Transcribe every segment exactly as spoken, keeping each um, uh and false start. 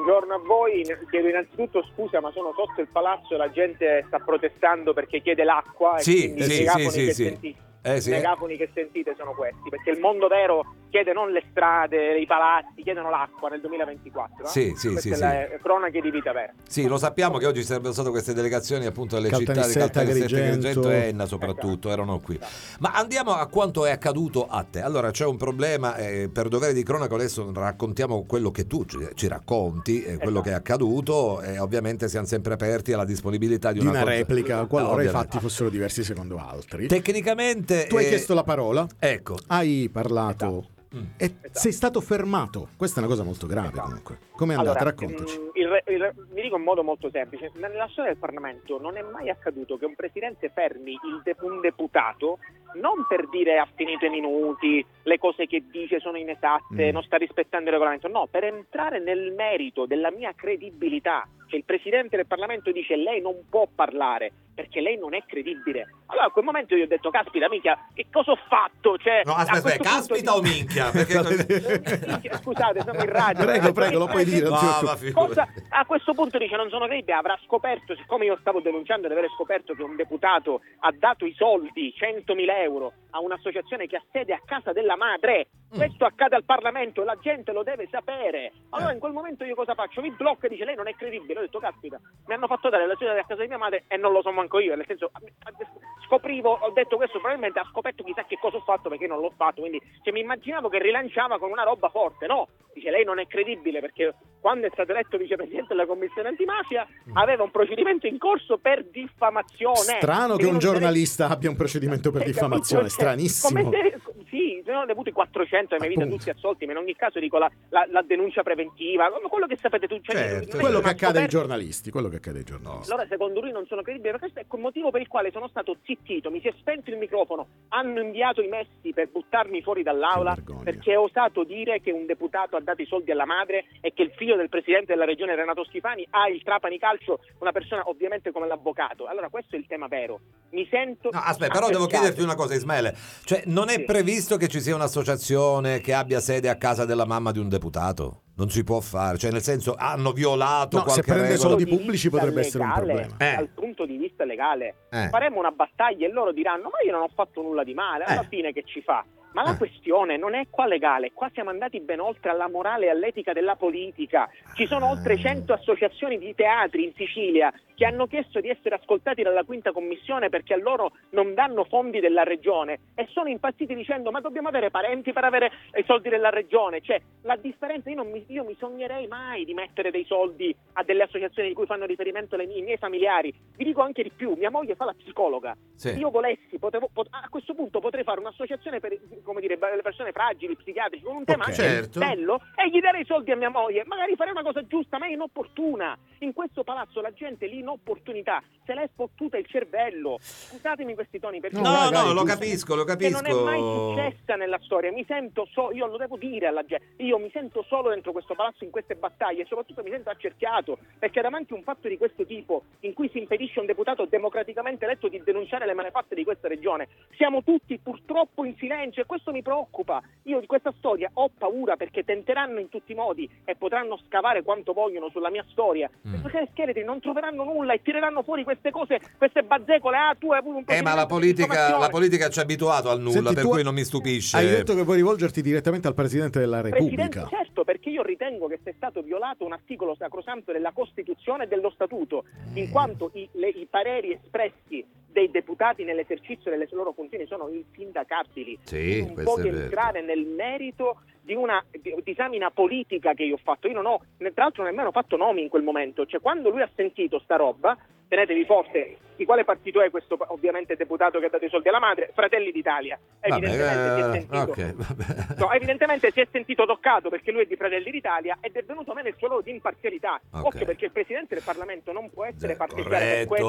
buongiorno a voi. Chiedo innanzitutto scusa, ma sono sotto il palazzo e la gente sta protestando perché chiede l'acqua. Sì, e sì, i megafoni sì, che sì, sentite, eh, sì. i megafoni che sentite sono questi, perché il mondo vero chiede non le strade, i palazzi, chiedono l'acqua nel duemilaventiquattro. Eh? Sì, sì, Queste sì, sono sì. le cronache di vita vera. Sì, lo sappiamo che oggi ci sarebbero state queste delegazioni appunto delle città di Caltanissetta, Caltanissetta, Agrigento. Agrigento e Enna soprattutto, erano qui. Ma andiamo a quanto è accaduto a te. Allora c'è un problema, eh, per dovere di cronaca adesso raccontiamo quello che tu ci, ci racconti, eh, quello Esatto. che è accaduto e ovviamente siamo sempre aperti alla disponibilità di Di una, una cosa- replica, qualora i ovviamente. fatti fossero diversi secondo altri. Tecnicamente Tu hai eh, chiesto la parola, ecco. hai parlato Mm. e Esatto. sei stato fermato. Questa è una cosa molto grave Esatto. comunque. Come è andata? Allora, Raccontaci. mm, il, il, mi dico in modo molto semplice: nella storia del Parlamento non è mai accaduto che un presidente fermi il de- un deputato non per dire ha finito i minuti, le cose che dice sono inesatte, Mm. non sta rispettando il regolamento, no, per entrare nel merito della mia credibilità. Cioè il presidente del Parlamento dice lei non può parlare perché lei non è credibile. Allora a quel momento io ho detto caspita minchia, che cosa ho fatto? Cioè, No, a aspetta, questo aspetta, caspita punto o minchia? Perché... Minchia, scusate, sono in radio. Prego, prego, lo puoi dire. No, non ti ma preoccupare. figurati. Cosa, a questo punto dice non sono credibile, avrà scoperto, siccome io stavo denunciando di aver scoperto che un deputato ha dato i soldi, centomila euro, a un'associazione che ha sede a casa della madre. Questo accade al Parlamento e la gente lo deve sapere. Allora in quel momento io cosa faccio? Mi blocco e dice lei non è credibile. Ho detto caspita, mi hanno fatto dare la sede a casa di mia madre e non lo so manco io, nel senso scoprivo, ho detto questo probabilmente ha scoperto chissà che cosa ho fatto perché non l'ho fatto, quindi cioè, mi immaginavo che rilanciava con una roba forte. No, dice lei non è credibile perché quando è stato eletto vicepresidente della commissione antimafia aveva un procedimento in corso per diffamazione. Strano che Quindi un non giornalista abbia un procedimento per Hai diffamazione, capito? Cioè, stranissimo. come se, sì, se non ne avuto i quattrocento e mi vita Appunto. tutti assolti, ma in ogni caso dico la, la, la denuncia preventiva, quello che sapete tu. Cioè, Certo, non è certo. Quello che una accade ai scoperta. giornalisti, quello che accade ai giornalisti. Allora secondo lui non sono credibile, ma questo è il motivo per il quale sono stato zittito, mi si è spento il microfono, hanno inviato i messi per buttarmi fuori dall'aula Che vergogna. perché ho osato dire che un deputato ha dato i soldi alla madre e che il figlio del presidente della regione Renato Schifani ha il Trapani Calcio, una persona ovviamente come l'avvocato. Allora questo è il tema vero, mi sento No, aspetta, però devo accerchiato. chiederti una cosa, Ismaele. Cioè, non è Sì. previsto che ci sia un'associazione che abbia sede a casa della mamma di un deputato? Non si può fare, cioè nel senso hanno violato No, se qualche prende regola. soldi Dal punto di pubblici vista potrebbe essere un legale, problema. Eh. Dal punto di vista legale Eh. faremo una battaglia e loro diranno ma io non ho fatto nulla di male, alla Eh. fine che ci fa? Ma la Eh. questione non è qua legale, qua siamo andati ben oltre alla morale e all'etica della politica. Ci sono oltre cento associazioni di teatri in Sicilia che hanno chiesto di essere ascoltati dalla quinta commissione perché a loro non danno fondi della regione e sono impazziti dicendo ma dobbiamo avere parenti per avere i soldi della regione. Cioè la differenza, io, non mi, io mi sognerei mai di mettere dei soldi a delle associazioni di cui fanno riferimento le mie, i miei familiari. Vi dico anche di più, mia moglie fa la psicologa. Sì. Se io volessi, potevo, pot- a questo punto potrei fare un'associazione per, come dire, le persone fragili, psichiatrici, con un tema Ok. anche Certo. bello e gli darei i soldi a mia moglie, magari farei una cosa giusta, ma è inopportuna. In questo palazzo la gente l'inopportunità se l'è fottuta il cervello. Scusatemi questi toni perché No, No, ragazzi, no, lo giusto. capisco, lo che capisco. non è mai successa nella storia. Mi sento solo, io lo devo dire alla gente, io mi sento solo dentro questo palazzo in queste battaglie e soprattutto mi sento accerchiato perché davanti a un fatto di questo tipo in cui si impedisce a un deputato democraticamente eletto di denunciare le malefatte di questa regione siamo tutti purtroppo in silenzio e questo mi preoccupa. Io di questa storia ho paura perché tenteranno in tutti i modi e potranno scavare quanto vogliono sulla mia storia Mm. perché le scheletri non troveranno nulla e tireranno fuori queste cose, queste bazzecole. Ah, tu hai avuto un Eh, ma procedimento la di politica, diffamazione. la politica ci ha abituato al nulla, Senti, per tu cui non mi stupisce. Hai detto che vuoi rivolgerti direttamente al Presidente della Presidente, Repubblica. certo, perché io ritengo che sia stato violato un articolo sacrosanto della Costituzione e dello Statuto, in quanto i, le- i pareri espressi dei deputati nell'esercizio delle loro funzioni sono insindacabili. Sì, non questo può è vero. entrare nel merito di una di- disamina politica che io ho fatto. Io non ho, tra l'altro, nemmeno fatto nomi in quel momento. Cioè, quando lui ha sentito sta roba, tenetevi forte, di quale partito è questo ovviamente deputato che ha dato i soldi alla madre? Fratelli d'Italia. Evidentemente si è Vabbè, eh, sentito. ok, vabbè. No, evidentemente si è sentito toccato perché lui è di Fratelli d'Italia ed è venuto meno il suo loro di imparzialità. Ok. Occhio, perché il Presidente del Parlamento non può essere Già, partigiano per corretto. quello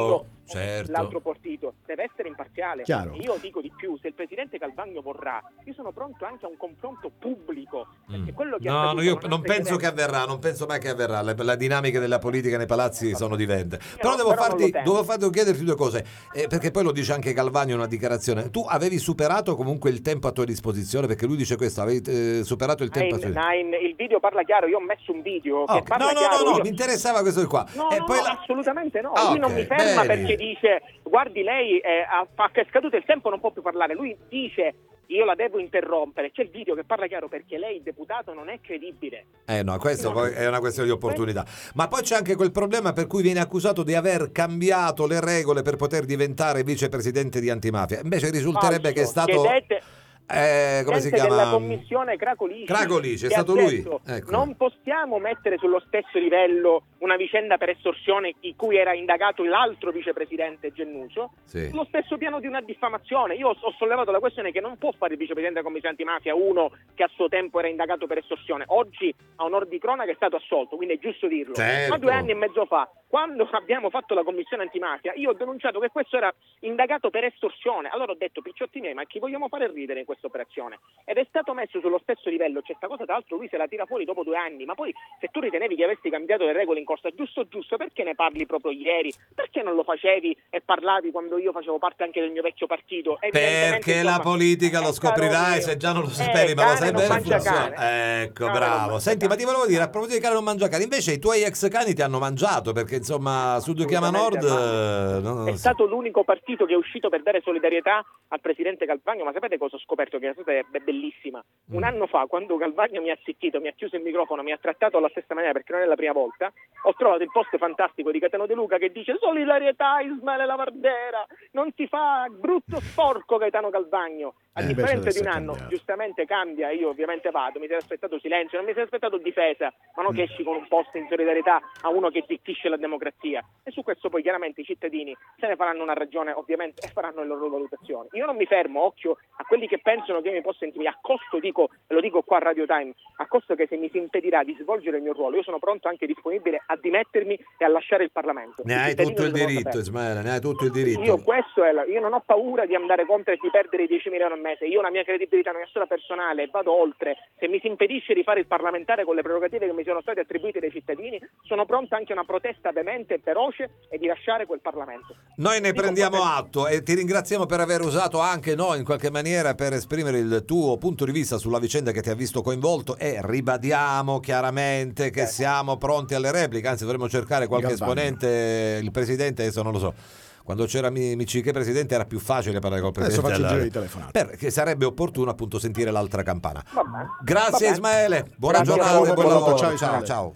certo. l'altro partito, deve essere imparziale. Chiaro. E io dico di più, se il presidente Calvagno vorrà, io sono pronto anche a un confronto pubblico, perché Mm. quello che è No, no, accaduto io non ha non penso precedenti. che avverrà, non penso mai che avverrà. Le, la dinamica della politica nei palazzi sono diverse. Però no, devo però non farti, lo temo. devo farti chiederti due cose, eh, perché poi lo dice anche Calvagno in una dichiarazione. Tu avevi superato comunque il tempo a tua disposizione, perché lui dice questo, avevi eh, superato il tempo a tua Nine, Nine, il video parla chiaro, io ho messo un video Ah, che ok. parla No, no, chiaro. no, no, io- mi interessava questo di qua. No, e no, poi no, la- assolutamente no. Ah, Lui non ok, mi ferma bene. perché dice, guardi lei eh, ha, fa- che è scaduto il tempo, non può più parlare. Lui dice, io la devo interrompere. C'è il video che parla chiaro perché lei, il deputato, non è credibile. Eh no, questo poi è una questione di opportunità. Ma poi c'è anche quel problema per cui viene accusato di aver cambiato le regole per poter diventare vicepresidente di antimafia. Invece risulterebbe Falso. che è stato... Chiedete- Eh, come si Presidente chiama? della commissione Cracolici, Cracolici, è che stato ha lui? detto, Ecco. non possiamo mettere sullo stesso livello una vicenda per estorsione di cui era indagato l'altro vicepresidente Gennuso, Sì. sullo stesso piano di una diffamazione. Io ho, ho sollevato la questione che non può fare il vicepresidente della commissione antimafia uno che a suo tempo era indagato per estorsione. Oggi a onor di cronaca è stato assolto, quindi è giusto dirlo. Certo. Ma due anni e mezzo fa, quando abbiamo fatto la commissione antimafia, io ho denunciato che questo era indagato per estorsione. Allora ho detto, picciotti miei, ma chi vogliamo fare ridere in questa operazione? Ed è stato messo sullo stesso livello. C'è sta cosa, tra l'altro lui se la tira fuori dopo due anni, ma poi se tu ritenevi che avessi cambiato le regole in corsa, giusto giusto, perché ne parli proprio ieri? Perché non lo facevi e parlavi quando io facevo parte anche del mio vecchio partito? Evidentemente, Perché insomma, la politica lo eh, scoprirai, caro se già non lo mio, sapevi, eh, ma lo cane sai non bene mangia funziona. cane. Ecco, Cane non bravo. mangia Senti, ma cane. ti volevo dire, a proposito di cane non mangia cane, invece i tuoi ex cani ti hanno mangiato, perché insomma su Due Chiama Nord Assolutamente, eh, non- non è so. stato l'unico partito che è uscito per dare solidarietà al presidente Calvagno, ma sapete cosa ho scoperto? Che è stata be- bellissima. Un Mm. anno fa, quando Calvagno mi ha zittito, mi ha chiuso il microfono, mi ha trattato alla stessa maniera, perché non è la prima volta, ho trovato il post fantastico di Gaetano De Luca che dice solidarietà Ismaele Lavardera, non si fa brutto sporco Gaetano Calvagno. A Eh, differenza invece di un adesso è anno, cambiato. giustamente cambia, io ovviamente vado, mi sarei aspettato silenzio, non mi sarei aspettato difesa, ma non che esci con un post in solidarietà a uno che zittisce la democrazia. E su questo poi chiaramente i cittadini se ne faranno una ragione, ovviamente, e faranno le loro valutazioni. Io non mi fermo, occhio a quelli che pensano che io mi possa intimidire, a costo, dico, e lo dico qua a Radio Time, a costo che se mi si impedirà di svolgere il mio ruolo, io sono pronto anche disponibile a dimettermi e a lasciare il Parlamento. Ne I hai cittadini tutto il lo devono diritto, sapere. Ismaele, ne hai tutto il diritto. Io questo è la- io non ho paura di andare contro e di perdere i dieci milioni al mese. Io ho una mia credibilità, una mia storia personale, e vado oltre. Se mi si impedisce di fare il parlamentare con le prerogative che mi sono state attribuite dai cittadini, sono pronto anche a una protesta veemente e feroce e di lasciare quel Parlamento. Noi ne Dico, prendiamo guarda- atto e ti ringraziamo per aver usato anche noi in qualche maniera per esprimere il tuo punto di vista sulla vicenda che ti ha visto coinvolto, e ribadiamo chiaramente che Certo. siamo pronti alle repliche, anzi dovremmo cercare qualche Galvani. esponente, il presidente, adesso non lo so. Quando c'era Mi- Miciche presidente era più facile parlare col Adesso presidente. faccio il della- giro di telefonate. Perché sarebbe opportuno appunto sentire l'altra campana. Va bene. Va Grazie bene. Ismaele, buona Grazie a giornata voi, e buon buon lavoro. lavoro. Ciao, Ciao, Ismaele. ciao.